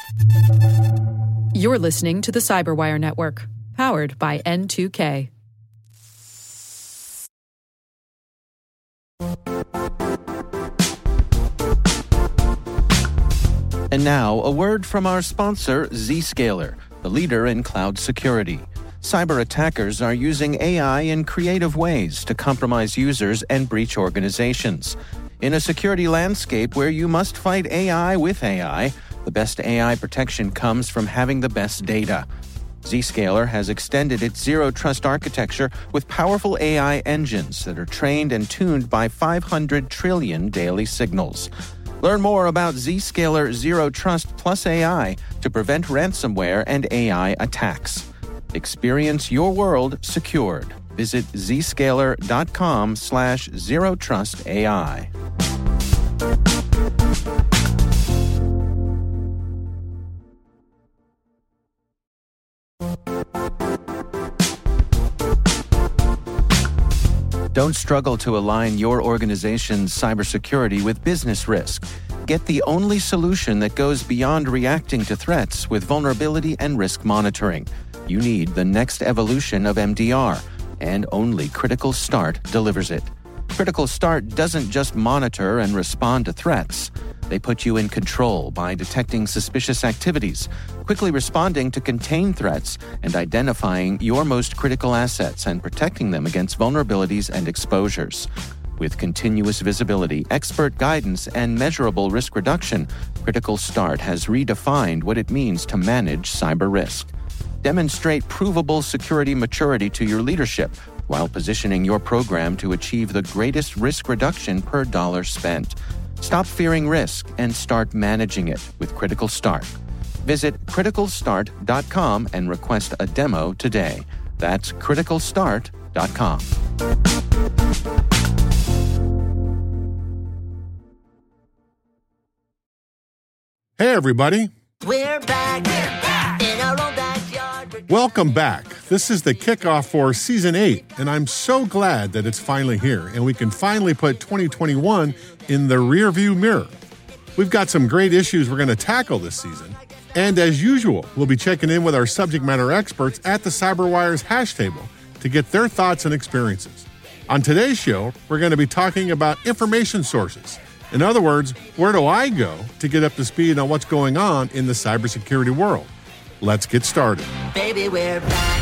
You're listening to the Cyberwire Network, powered by N2K. And now, a word from our sponsor, Zscaler, the leader in cloud security. Cyber attackers are using AI in creative ways to compromise users and breach organizations. In a security landscape where you must fight AI with AI, the best AI protection comes from having the best data. Zscaler has extended its zero-trust architecture with powerful AI engines that are trained and tuned by 500 trillion daily signals. Learn more about Zscaler Zero Trust Plus AI to prevent ransomware and AI attacks. Experience your world secured. Visit zscaler.com/zerotrustai. Don't struggle to align your organization's cybersecurity with business risk. Get the only solution that goes beyond reacting to threats with vulnerability and risk monitoring. You need the next evolution of MDR, and only Critical Start delivers it. Critical Start doesn't just monitor and respond to threats. They put you in control by detecting suspicious activities, quickly responding to contain threats, and identifying your most critical assets and protecting them against vulnerabilities and exposures. With continuous visibility, expert guidance, and measurable risk reduction, Critical Start has redefined what it means to manage cyber risk. Demonstrate provable security maturity to your leadership while positioning your program to achieve the greatest risk reduction per dollar spent. Stop fearing risk and start managing it with Critical Start. Visit criticalstart.com and request a demo today. That's criticalstart.com. Hey, everybody. We're back in our own backyard. Welcome back. This is the kickoff for Season 8, and I'm so glad that it's finally here, and we can finally put 2021 in the rearview mirror. We've got some great issues we're going to tackle this season, and as usual, we'll be checking in with our subject matter experts at the CyberWire's hash table to get their thoughts and experiences. On today's show, we're going to be talking about information sources. In other words, where do I go to get up to speed on what's going on in the cybersecurity world? Let's get started. Baby, we're back.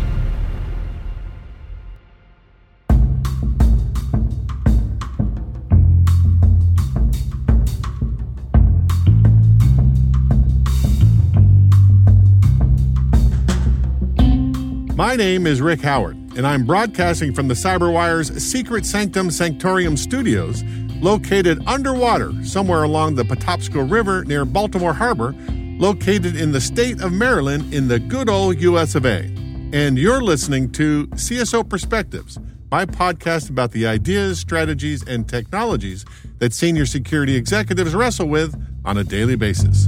My name is Rick Howard, and I'm broadcasting from the CyberWire's Secret Sanctum Sanctorium studios, located underwater somewhere along the Patapsco River near Baltimore Harbor, located in the state of Maryland in the good old US of A. And you're listening to CSO Perspectives, my podcast about the ideas, strategies, and technologies that senior security executives wrestle with on a daily basis.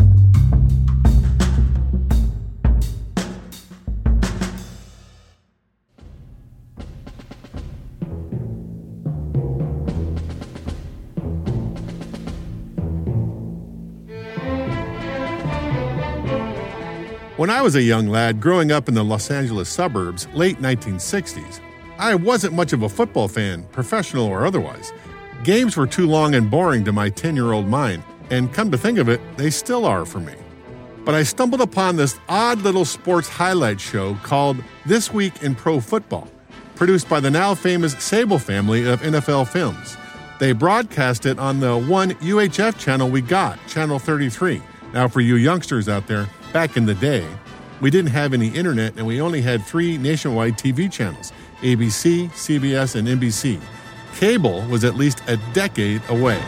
When I was a young lad growing up in the Los Angeles suburbs, late 1960s, I wasn't much of a football fan, professional or otherwise. Games were too long and boring to my 10-year-old mind, and come to think of it, they still are for me. But I stumbled upon this odd little sports highlight show called This Week in Pro Football, produced by the now famous Sable family of NFL Films. They broadcast it on the one UHF channel we got, Channel 33. Now, for you youngsters out there, back in the day, we didn't have any internet and we only had 3 nationwide TV channels, ABC, CBS, and NBC. Cable was at least a decade away.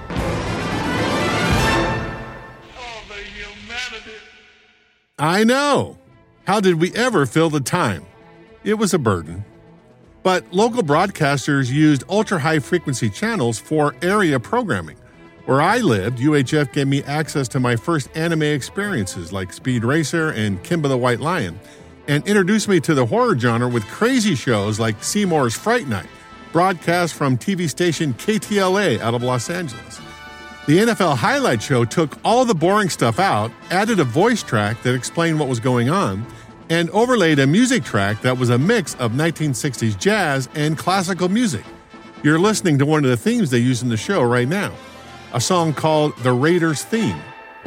Oh, the humanity. I know. How did we ever fill the time? It was a burden. But local broadcasters used ultra-high frequency channels for area programming. Where I lived, UHF gave me access to my first anime experiences like Speed Racer and Kimba the White Lion, and introduced me to the horror genre with crazy shows like Seymour's Fright Night, broadcast from TV station KTLA out of Los Angeles. The NFL Highlight Show took all the boring stuff out, added a voice track that explained what was going on, and overlaid a music track that was a mix of 1960s jazz and classical music. You're listening to one of the themes they use in the show right now, a song called The Raiders Theme.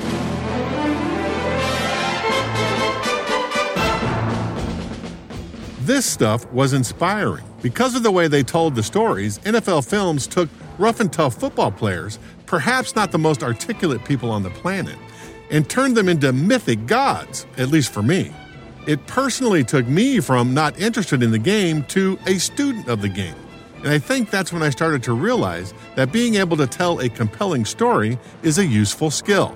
This stuff was inspiring. Because of the way they told the stories, NFL Films took rough and tough football players, perhaps not the most articulate people on the planet, and turned them into mythic gods, at least for me. It personally took me from not interested in the game to a student of the game. And I think that's when I started to realize that being able to tell a compelling story is a useful skill.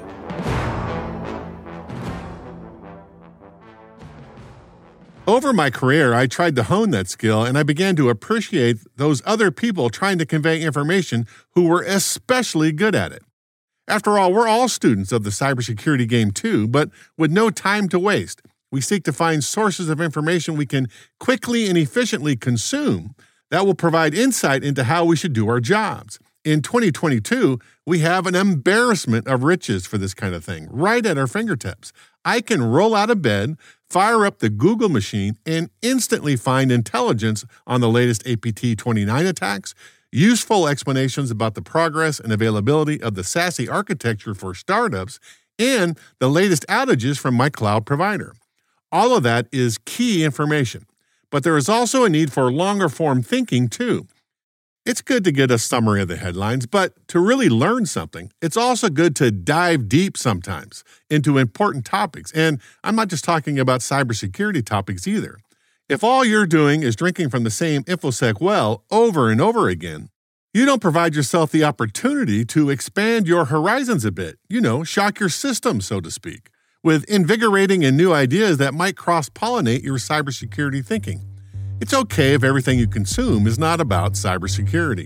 Over my career, I tried to hone that skill, and I began to appreciate those other people trying to convey information who were especially good at it. After all, we're all students of the cybersecurity game too, but with no time to waste. We seek to find sources of information we can quickly and efficiently consume that will provide insight into how we should do our jobs. In 2022, we have an embarrassment of riches for this kind of thing right at our fingertips. I can roll out of bed, fire up the Google machine, and instantly find intelligence on the latest APT-29 attacks, useful explanations about the progress and availability of the SASE architecture for startups, and the latest outages from my cloud provider. All of that is key information. But there is also a need for longer form thinking, too. It's good to get a summary of the headlines, but to really learn something, it's also good to dive deep sometimes into important topics. And I'm not just talking about cybersecurity topics either. If all you're doing is drinking from the same InfoSec well over and over again, you don't provide yourself the opportunity to expand your horizons a bit, shock your system, so to speak, with invigorating and new ideas that might cross-pollinate your cybersecurity thinking. It's okay if everything you consume is not about cybersecurity.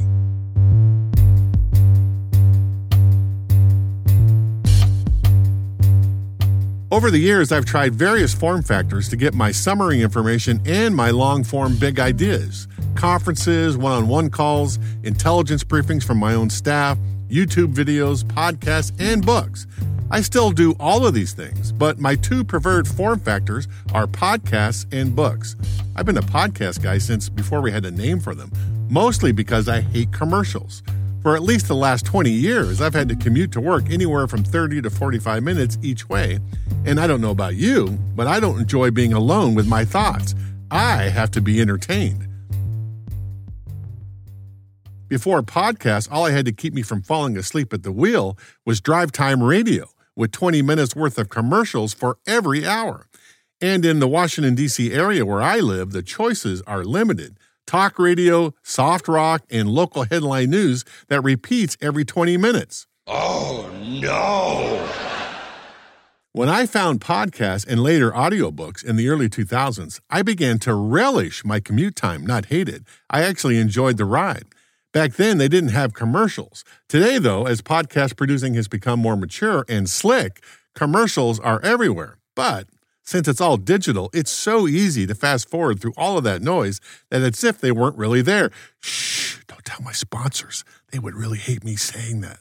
Over the years, I've tried various form factors to get my summary information and my long-form big ideas. Conferences, one-on-one calls, intelligence briefings from my own staff, YouTube videos, podcasts, and books. I still do all of these things, but my two preferred form factors are podcasts and books. I've been a podcast guy since before we had a name for them, mostly because I hate commercials. For at least the last 20 years, I've had to commute to work anywhere from 30 to 45 minutes each way. And I don't know about you, but I don't enjoy being alone with my thoughts. I have to be entertained. Before podcasts, all I had to keep me from falling asleep at the wheel was drive time radio, with 20 minutes worth of commercials for every hour. And in the Washington, D.C. area where I live, the choices are limited. Talk radio, soft rock, and local headline news that repeats every 20 minutes. Oh, no. When I found podcasts and later audiobooks in the early 2000s, I began to relish my commute time, not hate it. I actually enjoyed the ride. Back then, they didn't have commercials. Today, though, as podcast producing has become more mature and slick, commercials are everywhere. But since it's all digital, it's so easy to fast forward through all of that noise that it's as if they weren't really there. Shh, don't tell my sponsors. They would really hate me saying that.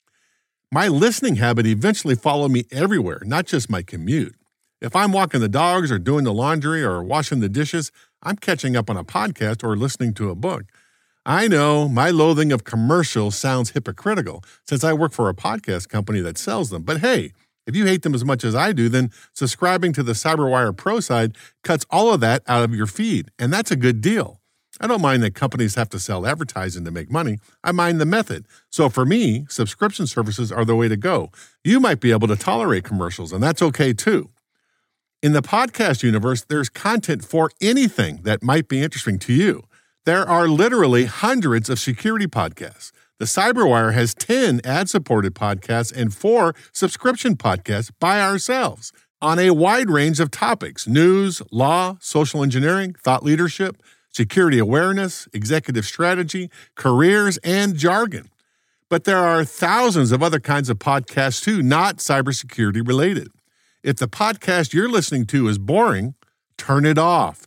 My listening habit eventually followed me everywhere, not just my commute. If I'm walking the dogs or doing the laundry or washing the dishes, I'm catching up on a podcast or listening to a book. I know my loathing of commercials sounds hypocritical since I work for a podcast company that sells them. But hey, if you hate them as much as I do, then subscribing to the CyberWire Pro side cuts all of that out of your feed, and that's a good deal. I don't mind that companies have to sell advertising to make money. I mind the method. So for me, subscription services are the way to go. You might be able to tolerate commercials, and that's okay too. In the podcast universe, there's content for anything that might be interesting to you. There are literally hundreds of security podcasts. The CyberWire has 10 ad-supported podcasts and 4 subscription podcasts by ourselves on a wide range of topics: news, law, social engineering, thought leadership, security awareness, executive strategy, careers, and jargon. But there are thousands of other kinds of podcasts too, not cybersecurity related. If the podcast you're listening to is boring, turn it off.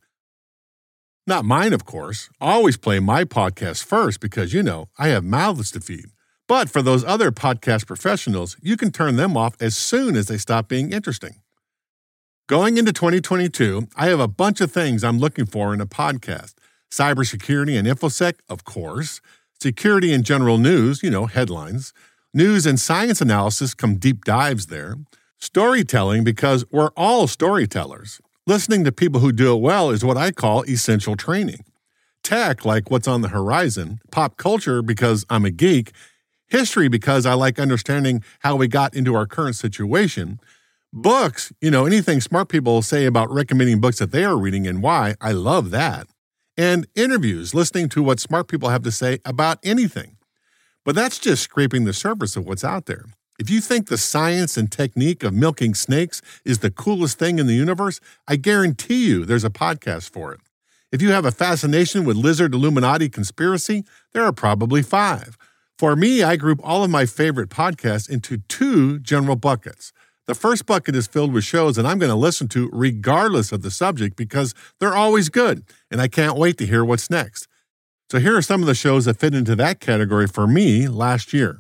Not mine, of course. I always play my podcast first because, I have mouths to feed. But for those other podcast professionals, you can turn them off as soon as they stop being interesting. Going into 2022, I have a bunch of things I'm looking for in a podcast. Cybersecurity and InfoSec, of course. Security and general news, headlines. News and science analysis, come deep dives there. Storytelling, because we're all storytellers. Listening to people who do it well is what I call essential training. Tech, like what's on the horizon. Pop culture, because I'm a geek. History, because I like understanding how we got into our current situation. Books, anything smart people say about recommending books that they are reading and why. I love that. And interviews, listening to what smart people have to say about anything. But that's just scraping the surface of what's out there. If you think the science and technique of milking snakes is the coolest thing in the universe, I guarantee you there's a podcast for it. If you have a fascination with lizard Illuminati conspiracy, there are probably 5. For me, I group all of my favorite podcasts into 2 general buckets. The first bucket is filled with shows that I'm going to listen to regardless of the subject because they're always good, and I can't wait to hear what's next. So here are some of the shows that fit into that category for me last year.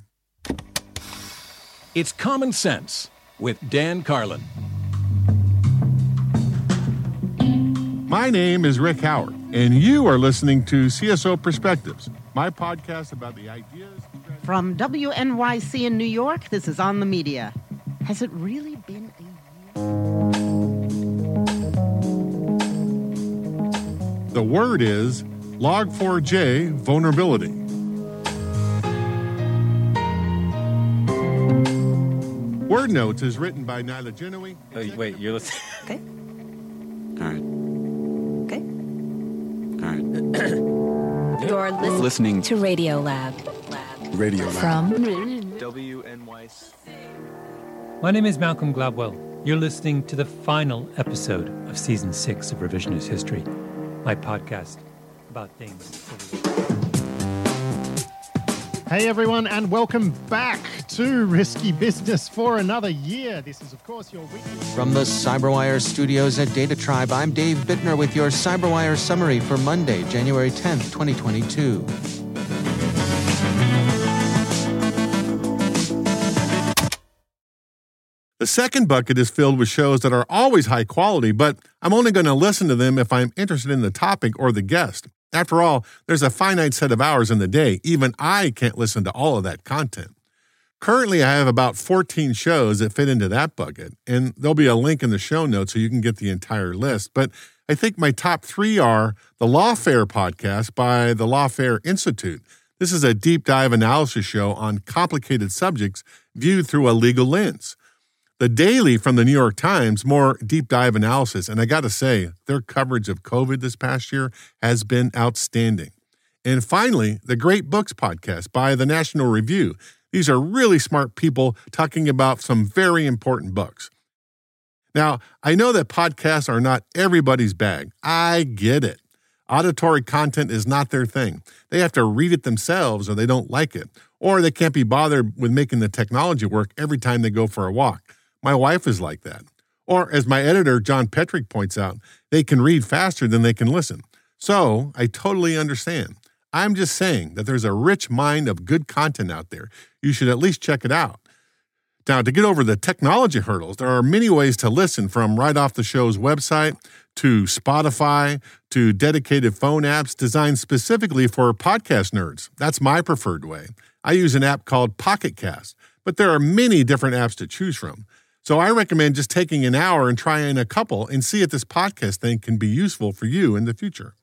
It's Common Sense with Dan Carlin. My name is Rick Howard, and you are listening to CSO Perspectives, my podcast about the ideas... From WNYC in New York, this is On the Media. Has it really been a year? The word is Log4j vulnerability. Word Notes is written by Nyla Genoe. Oh, wait, you're listening? Okay. All right. Okay. All right. You're listening to Radio Lab. Radio Lab. From WNYC. My name is Malcolm Gladwell. You're listening to the final episode of Season 6 of Revisionist History, my podcast about things. Hey everyone, and welcome back to Risky Business for another year. This is, of course, your weekly... From the CyberWire studios at Data Tribe, I'm Dave Bittner with your CyberWire summary for Monday, January 10th, 2022. The second bucket is filled with shows that are always high quality, but I'm only going to listen to them if I'm interested in the topic or the guest. After all, there's a finite set of hours in the day. Even I can't listen to all of that content. Currently, I have about 14 shows that fit into that bucket, and there'll be a link in the show notes so you can get the entire list. But I think my top 3 are the Lawfare podcast by the Lawfare Institute. This is a deep dive analysis show on complicated subjects viewed through a legal lens. The Daily from the New York Times, more deep dive analysis, and I got to say, their coverage of COVID this past year has been outstanding. And finally, the Great Books podcast by the National Review. These are really smart people talking about some very important books. Now, I know that podcasts are not everybody's bag. I get it. Auditory content is not their thing. They have to read it themselves or they don't like it, or they can't be bothered with making the technology work every time they go for a walk. My wife is like that. Or, as my editor, John Petrick, points out, they can read faster than they can listen. So, I totally understand. I'm just saying that there's a rich mine of good content out there. You should at least check it out. Now, to get over the technology hurdles, there are many ways to listen, from right off the show's website to Spotify to dedicated phone apps designed specifically for podcast nerds. That's my preferred way. I use an app called Pocket Cast, but there are many different apps to choose from. So I recommend just taking an hour and trying a couple and see if this podcast thing can be useful for you in the future.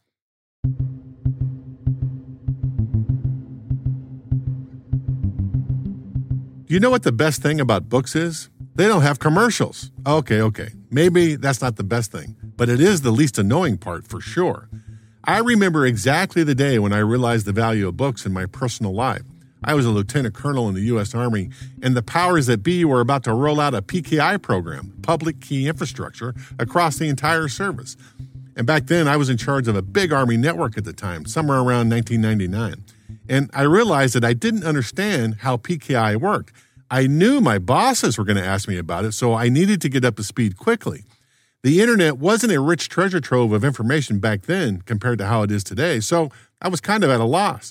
You know what the best thing about books is? They don't have commercials. Okay. Maybe that's not the best thing, but it is the least annoying part for sure. I remember exactly the day when I realized the value of books in my personal life. I was a lieutenant colonel in the U.S. Army, and the powers that be were about to roll out a PKI program, Public Key Infrastructure, across the entire service. And back then, I was in charge of a big Army network at the time, somewhere around 1999. And I realized that I didn't understand how PKI worked. I knew my bosses were going to ask me about it, so I needed to get up to speed quickly. The internet wasn't a rich treasure trove of information back then compared to how it is today, so I was kind of at a loss.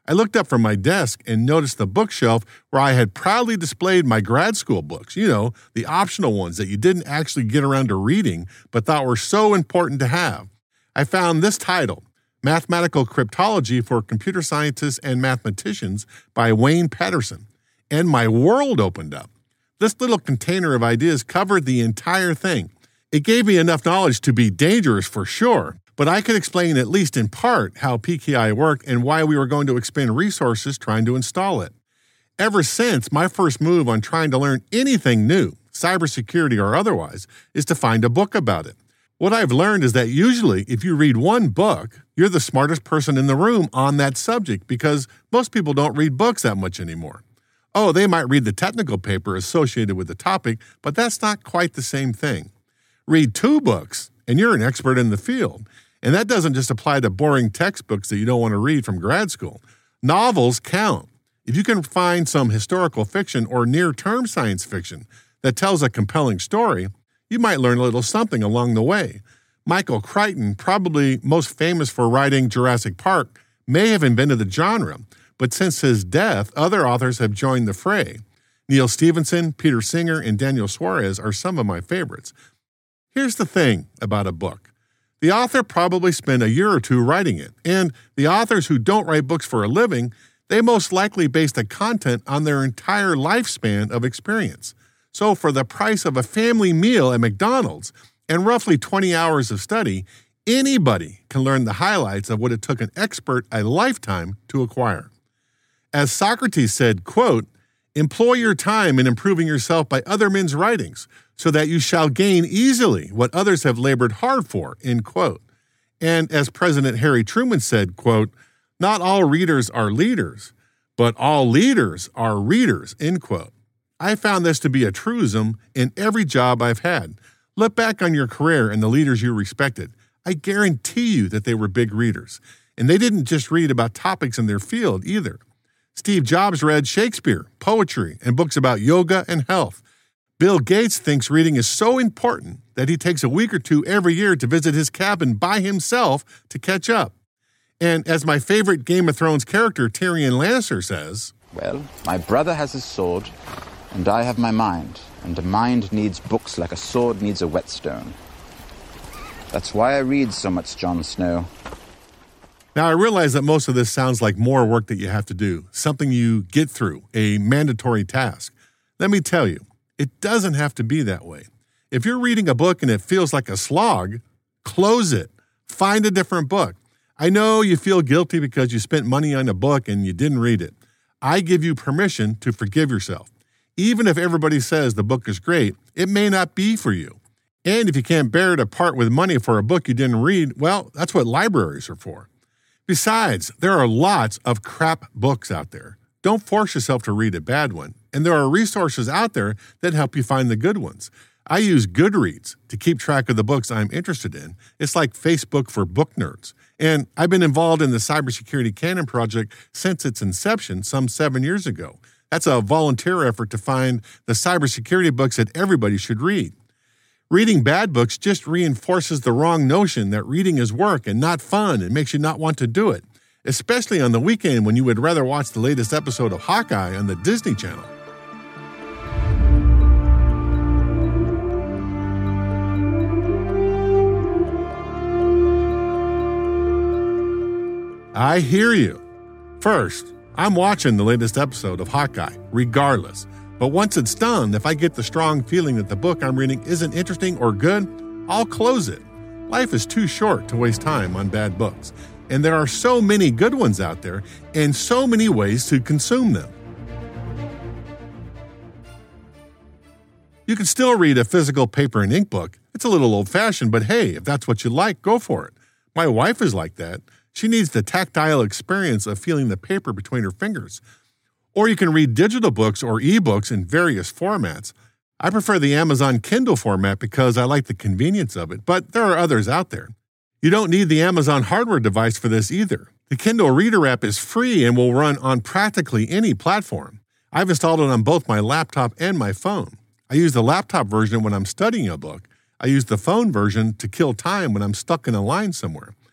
I looked up from my desk and noticed the bookshelf where I had proudly displayed my grad school books, the optional ones that you didn't actually get around to reading but thought were so important to have. I found this title, Mathematical Cryptology for Computer Scientists and Mathematicians by Wayne Patterson, and my world opened up. This little container of ideas covered the entire thing. It gave me enough knowledge to be dangerous for sure, but I could explain at least in part how PKI worked and why we were going to expend resources trying to install it. Ever since, my first move on trying to learn anything new, cybersecurity or otherwise, is to find a book about it. What I've learned is that usually if you read one book, you're the smartest person in the room on that subject because most people don't read books that much anymore. Oh, they might read the technical paper associated with the topic, but that's not quite the same thing. Read 2 books, and you're an expert in the field. And that doesn't just apply to boring textbooks that you don't want to read from grad school. Novels count. If you can find some historical fiction or near-term science fiction that tells a compelling story, you might learn a little something along the way. Michael Crichton, probably most famous for writing Jurassic Park, may have invented the genre, but since his death, other authors have joined the fray. Neil Stephenson, Peter Singer, and Daniel Suarez are some of my favorites. Here's the thing about a book. The author probably spent a year or 2 writing it, and the authors who don't write books for a living, they most likely base the content on their entire lifespan of experience. So for the price of a family meal at McDonald's and roughly 20 hours of study, anybody can learn the highlights of what it took an expert a lifetime to acquire. As Socrates said, quote, "Employ your time in improving yourself by other men's writings, so that you shall gain easily what others have labored hard for," end quote. And as President Harry Truman said, quote, "Not all readers are leaders, but all leaders are readers," end quote. I found this to be a truism in every job I've had. Look back on your career and the leaders you respected. I guarantee you that they were big readers. And they didn't just read about topics in their field either. Steve Jobs read Shakespeare, poetry, and books about yoga and health. Bill Gates thinks reading is so important that he takes a week or 2 every year to visit his cabin by himself to catch up. And as my favorite Game of Thrones character, Tyrion Lannister, says, "Well, my brother has his sword, and I have my mind, and a mind needs books like a sword needs a whetstone. That's why I read so much Jon Snow." Now, I realize that most of this sounds like more work that you have to do, something you get through, a mandatory task. Let me tell you, it doesn't have to be that way. If you're reading a book and it feels like a slog, close it. Find a different book. I know you feel guilty because you spent money on a book and you didn't read it. I give you permission to forgive yourself. Even if everybody says the book is great, it may not be for you. And if you can't bear to part with money for a book you didn't read, well, that's what libraries are for. Besides, there are lots of crap books out there. Don't force yourself to read a bad one. And there are resources out there that help you find the good ones. I use Goodreads to keep track of the books I'm interested in. It's like Facebook for book nerds. And I've been involved in the Cybersecurity Canon project since its inception some 7 years ago. That's a volunteer effort to find the cybersecurity books that everybody should read. Reading bad books just reinforces the wrong notion that reading is work and not fun and makes you not want to do it, especially on the weekend when you would rather watch the latest episode of Hawkeye on the Disney Channel. I hear you. First, I'm watching the latest episode of Hawkeye, regardless. But once it's done, if I get the strong feeling that the book I'm reading isn't interesting or good, I'll close it. Life is too short to waste time on bad books. And there are so many good ones out there and so many ways to consume them. You can still read a physical paper and ink book. It's a little old-fashioned, but hey, if that's what you like, go for it. My wife is like that. She needs the tactile experience of feeling the paper between her fingers. Or you can read digital books or ebooks in various formats. I prefer the Amazon Kindle format because I like the convenience of it, but there are others out there. You don't need the Amazon hardware device for this either. The Kindle Reader app is free and will run on practically any platform. I've installed it on both my laptop and my phone. I use the laptop version when I'm studying a book. I use the phone version to kill time when I'm stuck in a line somewhere.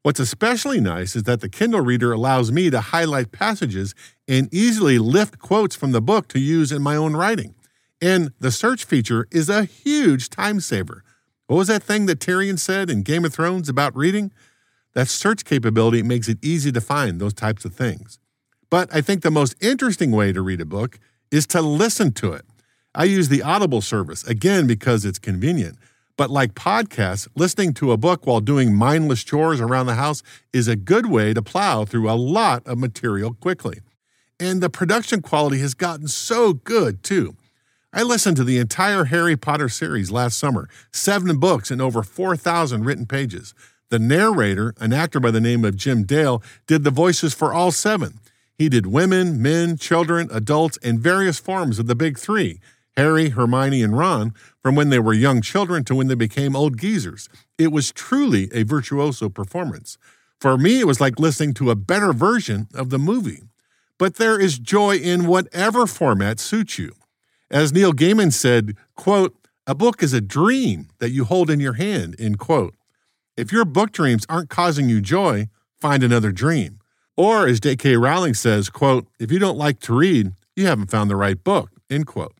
What's especially nice is that the Kindle reader allows me to highlight passages and easily lift quotes from the book to use in my own writing. And the search feature is a huge time saver. What was that thing that Tyrion said in Game of Thrones about reading? That search capability makes it easy to find those types of things. But I think the most interesting way to read a book is to listen to it. I use the Audible service, again, because it's convenient. But like podcasts, listening to a book while doing mindless chores around the house is a good way to plow through a lot of material quickly. And the production quality has gotten so good, too. I listened to the entire Harry Potter series last summer, 7 books and over 4,000 written pages. The narrator, an actor by the name of Jim Dale, did the voices for all 7. He did women, men, children, adults, and various forms of the big 3, Harry, Hermione, and Ron, from when they were young children to when they became old geezers. It was truly a virtuoso performance. For me, it was like listening to a better version of the movie. But there is joy in whatever format suits you. As Neil Gaiman said, quote, "A book is a dream that you hold in your hand," end quote. If your book dreams aren't causing you joy, find another dream. Or as J.K. Rowling says, quote, "If you don't like to read, you haven't found the right book," end quote.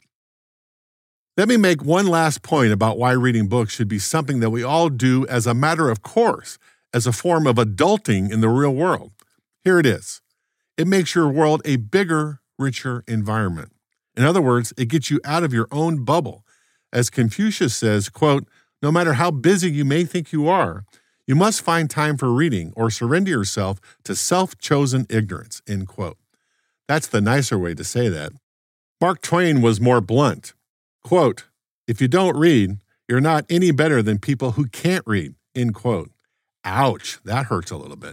Let me make one last point about why reading books should be something that we all do as a matter of course, as a form of adulting in the real world. Here it is. It makes your world a bigger, richer environment. In other words, it gets you out of your own bubble. As Confucius says, quote, "No matter how busy you may think you are, you must find time for reading or surrender yourself to self-chosen ignorance," end quote. That's the nicer way to say that. Mark Twain was more blunt. Quote, "If you don't read, you're not any better than people who can't read," end quote. Ouch, that hurts a little bit.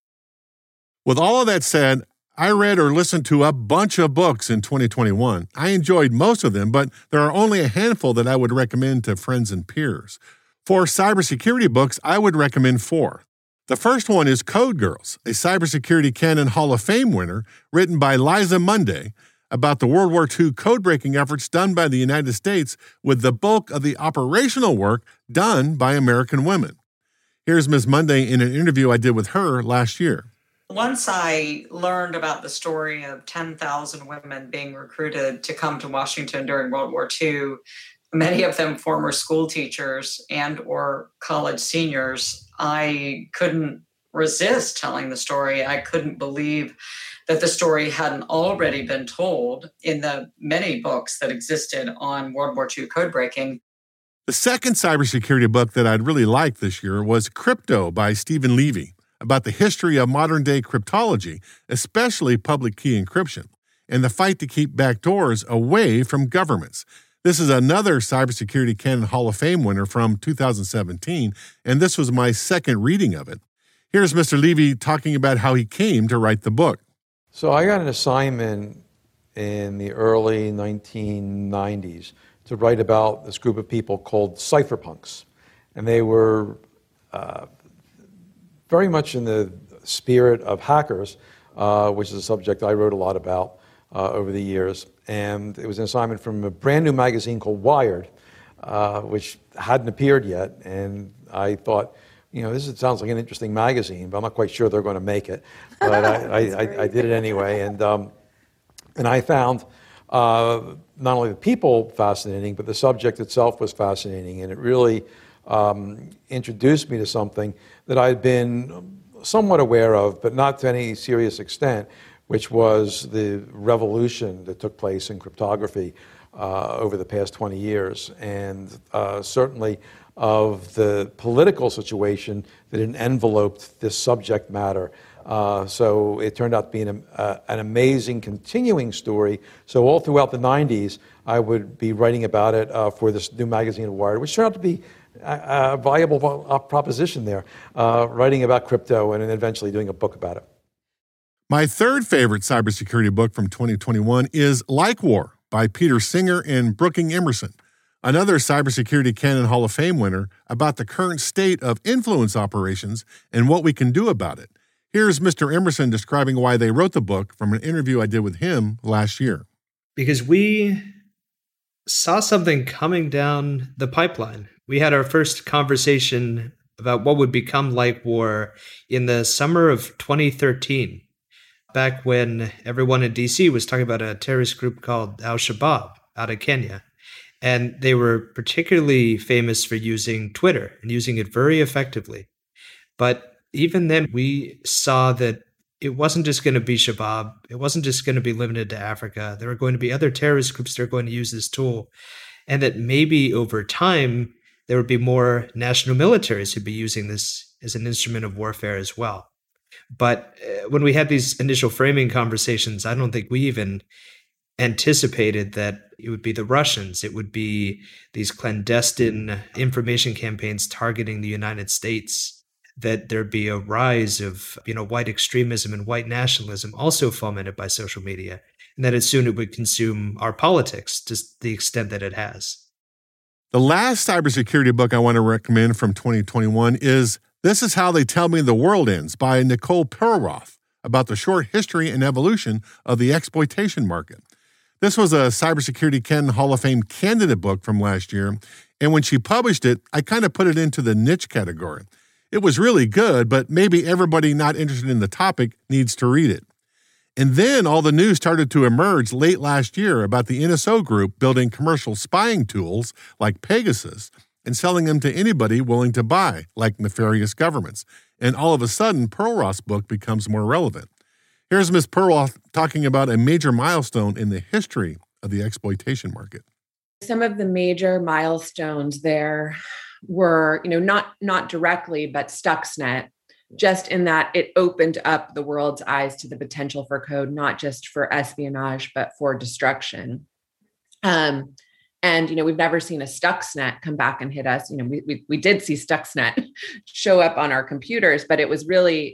With all of that said, I read or listened to a bunch of books in 2021. I enjoyed most of them, but there are only a handful that I would recommend to friends and peers. For cybersecurity books, I would recommend 4. The first one is Code Girls, a Cybersecurity Canon Hall of Fame winner written by Liza Munday about the World War II code-breaking efforts done by the United States with the bulk of the operational work done by American women. Here's Ms. Munday in an interview I did with her last year. Once I learned about the story of 10,000 women being recruited to come to Washington during World War II, many of them former school teachers and or college seniors, I couldn't resist telling the story. I couldn't believe that the story hadn't already been told in the many books that existed on World War II code breaking. The second cybersecurity book that I'd really liked this year was Crypto by Stephen Levy, about the history of modern-day cryptology, especially public key encryption, and the fight to keep backdoors away from governments. This is another Cybersecurity Canon Hall of Fame winner from 2017, and this was my second reading of it. Here's Mr. Levy talking about how he came to write the book. So I got an assignment in the early 1990s to write about this group of people called cypherpunks, and they were very much in the spirit of hackers, which is a subject I wrote a lot about over the years. And it was an assignment from a brand new magazine called Wired, which hadn't appeared yet. And I thought, this sounds like an interesting magazine, but I'm not quite sure they're going to make it. But I did it anyway. And I found not only the people fascinating, but the subject itself was fascinating. And it really introduced me to something that I'd been somewhat aware of, but not to any serious extent, which was the revolution that took place in cryptography over the past 20 years, and certainly of the political situation that enveloped this subject matter. So it turned out to be an amazing continuing story. So all throughout the 90s, I would be writing about it for this new magazine, Wired, which turned out to be a viable proposition there, writing about crypto and then eventually doing a book about it. My third favorite cybersecurity book from 2021 is Like War by Peter Singer and Brooking Emerson, another Cybersecurity Canon Hall of Fame winner about the current state of influence operations and what we can do about it. Here's Mr. Emerson describing why they wrote the book from an interview I did with him last year. Because we saw something coming down the pipeline. We had our first conversation about what would become like war in the summer of 2013, back when everyone in DC was talking about a terrorist group called Al-Shabaab out of Kenya. And they were particularly famous for using Twitter and using it very effectively. But even then, we saw that it wasn't just going to be Shabaab. It wasn't just going to be limited to Africa. There were going to be other terrorist groups that are going to use this tool. And that maybe over time, there would be more national militaries who'd be using this as an instrument of warfare as well. But when we had these initial framing conversations, I don't think we even anticipated that it would be the Russians. It would be these clandestine information campaigns targeting the United States, that there'd be a rise of, white extremism and white nationalism also fomented by social media, and that soon it would consume our politics to the extent that it has. The last cybersecurity book I want to recommend from 2021 is This Is How They Tell Me the World Ends by Nicole Perlroth, about the short history and evolution of the exploitation market. This was a Cybersecurity Ken Hall of Fame candidate book from last year, and when she published it, I kind of put it into the niche category. It was really good, but maybe everybody not interested in the topic needs to read it. And then all the news started to emerge late last year about the NSO Group building commercial spying tools like Pegasus and selling them to anybody willing to buy, like nefarious governments. And all of a sudden, Perlroth's book becomes more relevant. Here's Ms. Perlroth talking about a major milestone in the history of the exploitation market. Some of the major milestones there were, not directly, but Stuxnet, just in that it opened up the world's eyes to the potential for code, not just for espionage, but for destruction. And, we've never seen a Stuxnet come back and hit us. We did see Stuxnet show up on our computers, but it was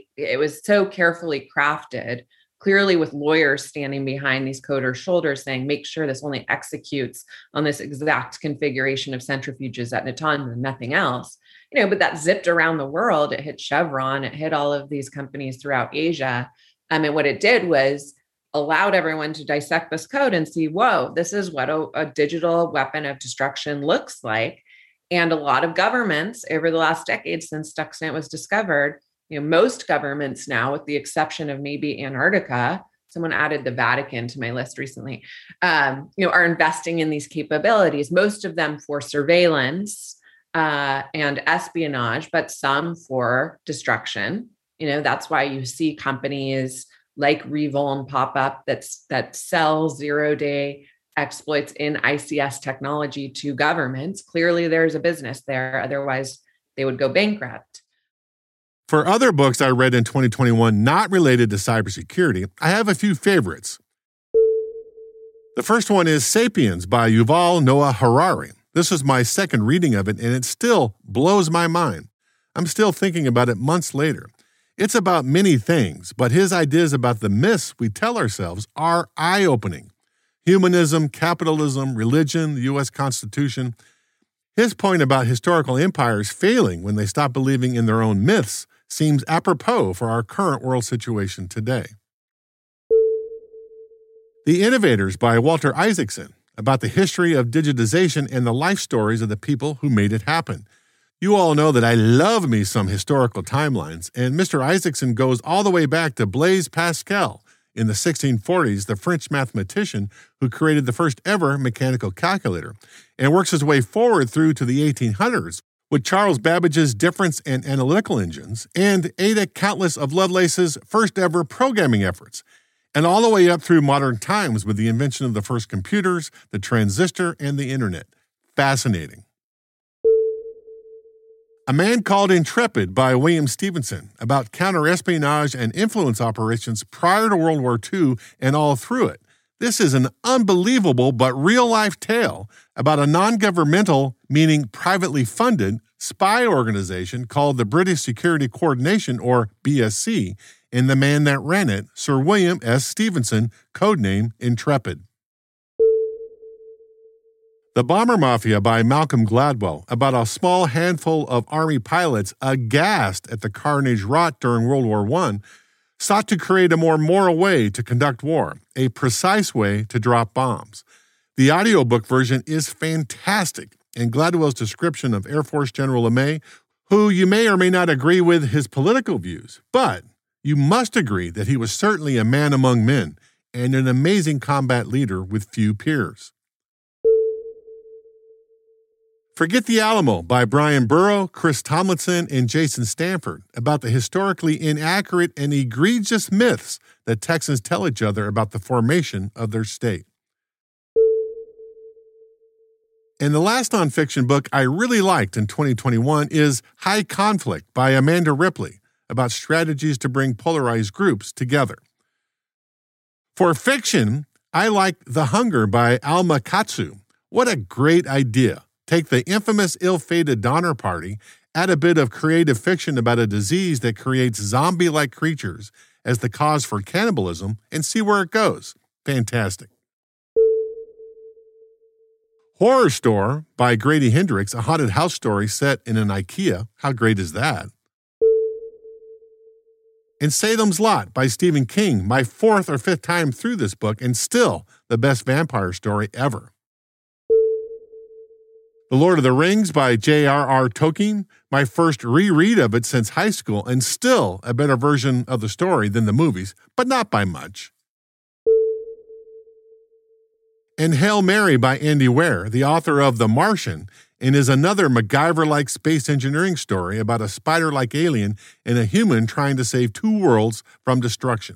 so carefully crafted, clearly with lawyers standing behind these coders' shoulders saying, make sure this only executes on this exact configuration of centrifuges at Natanz and nothing else. But that zipped around the world. It hit Chevron, it hit all of these companies throughout Asia. And what it did was allowed everyone to dissect this code and see, whoa, this is what a digital weapon of destruction looks like. And a lot of governments over the last decade since Stuxnet was discovered, most governments now, with the exception of maybe Antarctica, someone added the Vatican to my list recently, are investing in these capabilities, most of them for surveillance and espionage, but some for destruction. That's why you see companies like Revuln pop up that sell zero-day exploits in ICS technology to governments. Clearly, there's a business there. Otherwise, they would go bankrupt. For other books I read in 2021 not related to cybersecurity, I have a few favorites. The first one is Sapiens by Yuval Noah Harari. This was my second reading of it, and it still blows my mind. I'm still thinking about it months later. It's about many things, but his ideas about the myths we tell ourselves are eye-opening. Humanism, capitalism, religion, the U.S. Constitution. His point about historical empires failing when they stop believing in their own myths seems apropos for our current world situation today. The Innovators by Walter Isaacson, about the history of digitization and the life stories of the people who made it happen. You all know that I love me some historical timelines, and Mr. Isaacson goes all the way back to Blaise Pascal in the 1640s, the French mathematician who created the first ever mechanical calculator, and works his way forward through to the 1800s with Charles Babbage's difference and analytical engines, and Ada Countless of Lovelace's first ever programming efforts, and all the way up through modern times with the invention of the first computers, the transistor, and the internet. Fascinating. A Man Called Intrepid by William Stevenson, about counterespionage and influence operations prior to World War II and all through it. This is an unbelievable but real-life tale about a non-governmental, meaning privately funded, spy organization called the British Security Coordination, or BSC, and the man that ran it, Sir William S. Stevenson, codename Intrepid. The Bomber Mafia by Malcolm Gladwell, about a small handful of Army pilots aghast at the carnage wrought during World War I, sought to create a more moral way to conduct war, a precise way to drop bombs. The audiobook version is fantastic, and Gladwell's description of Air Force General LeMay, who you may or may not agree with his political views, but you must agree that he was certainly a man among men and an amazing combat leader with few peers. Forget the Alamo by Brian Burrow, Chris Tomlinson, and Jason Stanford about the historically inaccurate and egregious myths that Texans tell each other about the formation of their state. And the last nonfiction book I really liked in 2021 is High Conflict by Amanda Ripley, about strategies to bring polarized groups together. For fiction, I like The Hunger by Alma Katsu. What a great idea. Take the infamous ill-fated Donner Party, add a bit of creative fiction about a disease that creates zombie-like creatures as the cause for cannibalism, and see where it goes. Fantastic. Horror Store by Grady Hendrix, a haunted house story set in an IKEA. How great is that? And Salem's Lot by Stephen King, my 4th or 5th time through this book, and still the best vampire story ever. The Lord of the Rings by J.R.R. Tolkien, my first reread of it since high school, and still a better version of the story than the movies, but not by much. And Hail Mary by Andy Weir, the author of The Martian, and is another MacGyver-like space engineering story about a spider-like alien and a human trying to save 2 worlds from destruction.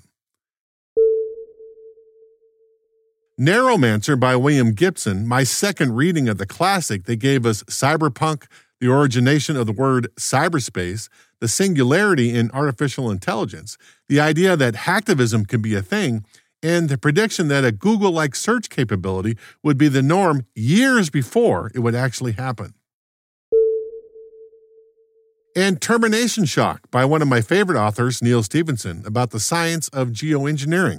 Neuromancer by William Gibson, my second reading of the classic that gave us cyberpunk, the origination of the word cyberspace, the singularity in artificial intelligence, the idea that hacktivism can be a thing, and the prediction that a Google-like search capability would be the norm years before it would actually happen. And Termination Shock by one of my favorite authors, Neal Stephenson, about the science of geoengineering.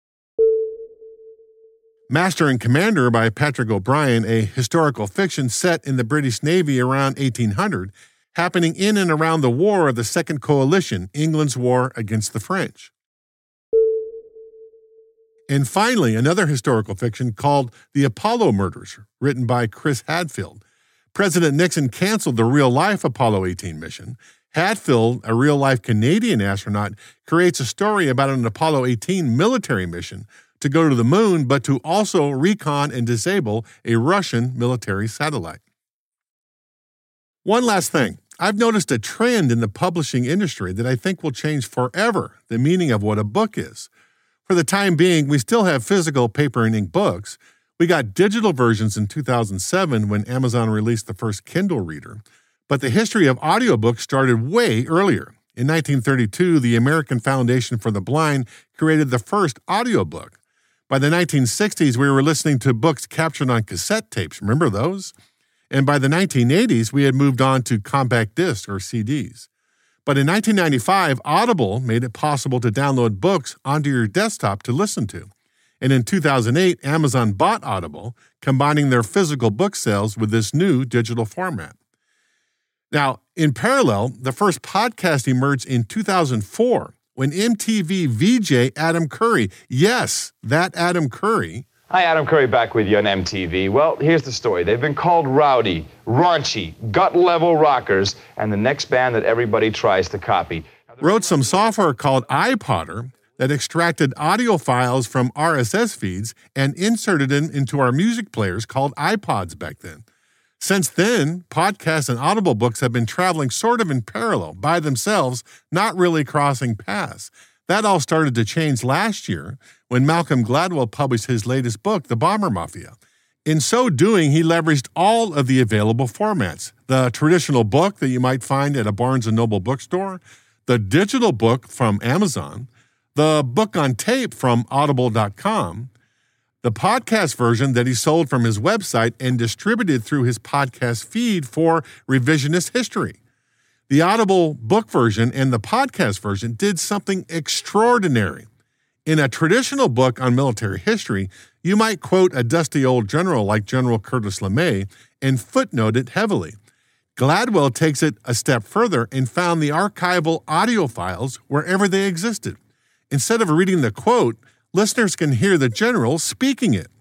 Master and Commander by Patrick O'Brien, a historical fiction set in the British Navy around 1800, happening in and around the War of the Second Coalition, England's war against the French. And finally, another historical fiction called The Apollo Murders, written by Chris Hadfield. President Nixon canceled the real-life Apollo 18 mission. Hadfield, a real-life Canadian astronaut, creates a story about an Apollo 18 military mission to go to the moon, but to also recon and disable a Russian military satellite. One last thing. I've noticed a trend in the publishing industry that I think will change forever the meaning of what a book is. For the time being, we still have physical paper and ink books. We got digital versions in 2007 when Amazon released the first Kindle reader, but the history of audiobooks started way earlier. In 1932, the American Foundation for the Blind created the first audiobook. By the 1960s, we were listening to books captured on cassette tapes. Remember those? And by the 1980s, we had moved on to compact discs or CDs. But in 1995, Audible made it possible to download books onto your desktop to listen to. And in 2008, Amazon bought Audible, combining their physical book sales with this new digital format. Now, in parallel, the first podcast emerged in 2004 when MTV VJ Adam Curry, yes, that Adam Curry. Hi, Adam Curry back with you on MTV. Well, here's the story. They've been called rowdy, raunchy, gut-level rockers, and the next band that everybody tries to copy. Wrote some software called iPodder that extracted audio files from RSS feeds and inserted them into our music players called iPods back then. Since then, podcasts and Audible books have been traveling sort of in parallel, by themselves, not really crossing paths. That all started to change last year when Malcolm Gladwell published his latest book, The Bomber Mafia. In so doing, he leveraged all of the available formats. The traditional book that you might find at a Barnes & Noble bookstore, the digital book from Amazon, the book on tape from Audible.com, the podcast version that he sold from his website and distributed through his podcast feed for revisionist history. The Audible book version and the podcast version did something extraordinary. In a traditional book on military history, you might quote a dusty old general like General Curtis LeMay and footnote it heavily. Gladwell takes it a step further and found the archival audio files wherever they existed. Instead of reading the quote, listeners can hear the general speaking it.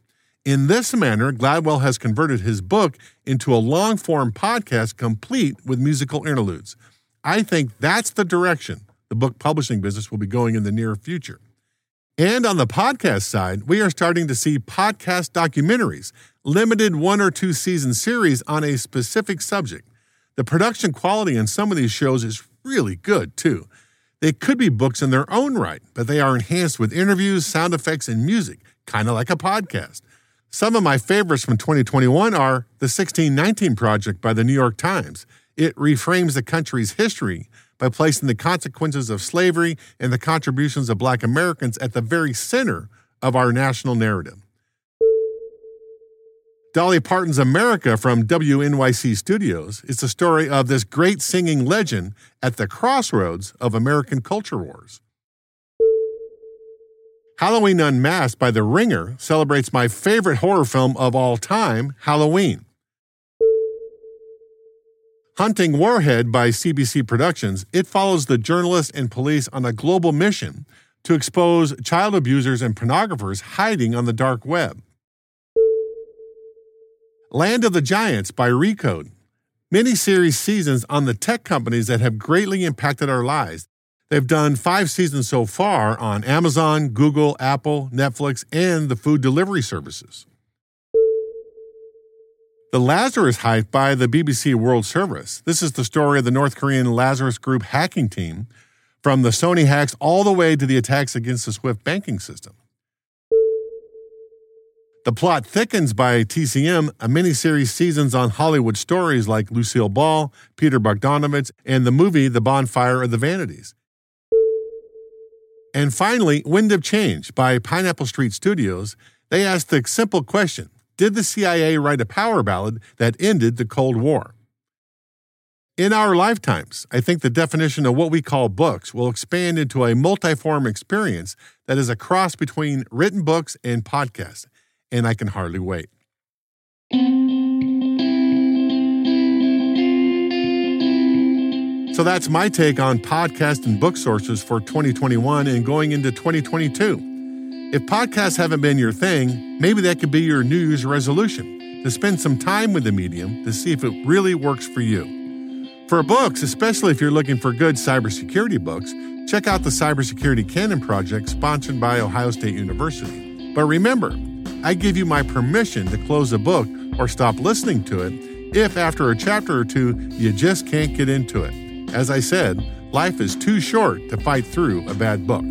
In this manner, Gladwell has converted his book into a long-form podcast complete with musical interludes. I think that's the direction the book publishing business will be going in the near future. And on the podcast side, we are starting to see podcast documentaries, limited 1 or 2 season series on a specific subject. The production quality in some of these shows is really good, too. They could be books in their own right, but they are enhanced with interviews, sound effects, and music, kind of like a podcast. Some of my favorites from 2021 are the 1619 Project by the New York Times. It reframes the country's history by placing the consequences of slavery and the contributions of Black Americans at the very center of our national narrative. Dolly Parton's America from WNYC Studios is the story of this great singing legend at the crossroads of American culture wars. Halloween Unmasked by The Ringer celebrates my favorite horror film of all time, Halloween. Hunting Warhead by CBC Productions, it follows the journalists and police on a global mission to expose child abusers and pornographers hiding on the dark web. Land of the Giants by Recode. Miniseries seasons on the tech companies that have greatly impacted our lives. They've done 5 seasons so far on Amazon, Google, Apple, Netflix, and the food delivery services. The Lazarus Heist by the BBC World Service. This is the story of the North Korean Lazarus Group hacking team, from the Sony hacks all the way to the attacks against the SWIFT banking system. The Plot Thickens by TCM, a miniseries seasons on Hollywood stories like Lucille Ball, Peter Bogdanovich, and the movie The Bonfire of the Vanities. And finally, Wind of Change by Pineapple Street Studios. They asked the simple question, did the CIA write a power ballad that ended the Cold War? In our lifetimes, I think the definition of what we call books will expand into a multi-form experience that is a cross between written books and podcasts, and I can hardly wait. So that's my take on podcast and book sources for 2021 and going into 2022. If podcasts haven't been your thing, maybe that could be your New Year's resolution, to spend some time with the medium to see if it really works for you. For books, especially if you're looking for good cybersecurity books, check out the Cybersecurity Canon Project sponsored by Ohio State University. But remember, I give you my permission to close a book or stop listening to it if after a chapter or two you just can't get into it. As I said, life is too short to fight through a bad book.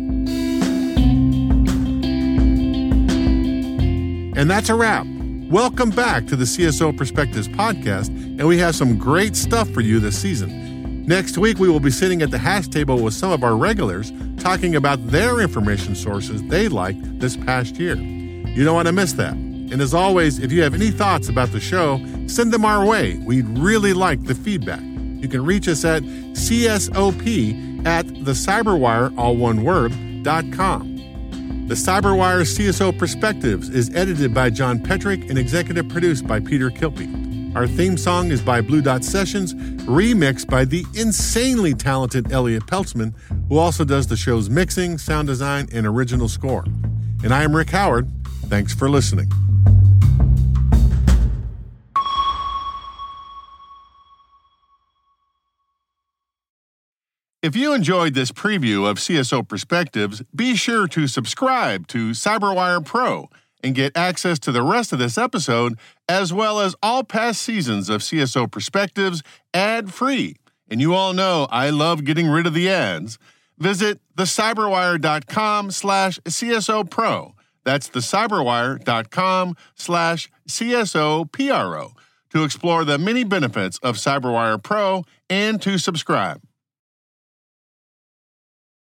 And that's a wrap. Welcome back to the CSO Perspectives podcast, and we have some great stuff for you this season. Next week, we will be sitting at the hash table with some of our regulars talking about their information sources they liked this past year. You don't want to miss that. And as always, if you have any thoughts about the show, send them our way. We'd really like the feedback. You can reach us at csop@thecyberwire, all one word, .com. The Cyberwire CSO Perspectives is edited by John Petrick and executive produced by Peter Kilpie. Our theme song is by Blue Dot Sessions, remixed by the insanely talented Elliot Peltzman, who also does the show's mixing, sound design, and original score. And I am Rick Howard. Thanks for listening. If you enjoyed this preview of CSO Perspectives, be sure to subscribe to CyberWire Pro and get access to the rest of this episode, as well as all past seasons of CSO Perspectives ad-free. And you all know I love getting rid of the ads. Visit thecyberwire.com/CSO Pro. That's thecyberwire.com/CSO PRO to explore the many benefits of CyberWire Pro and to subscribe.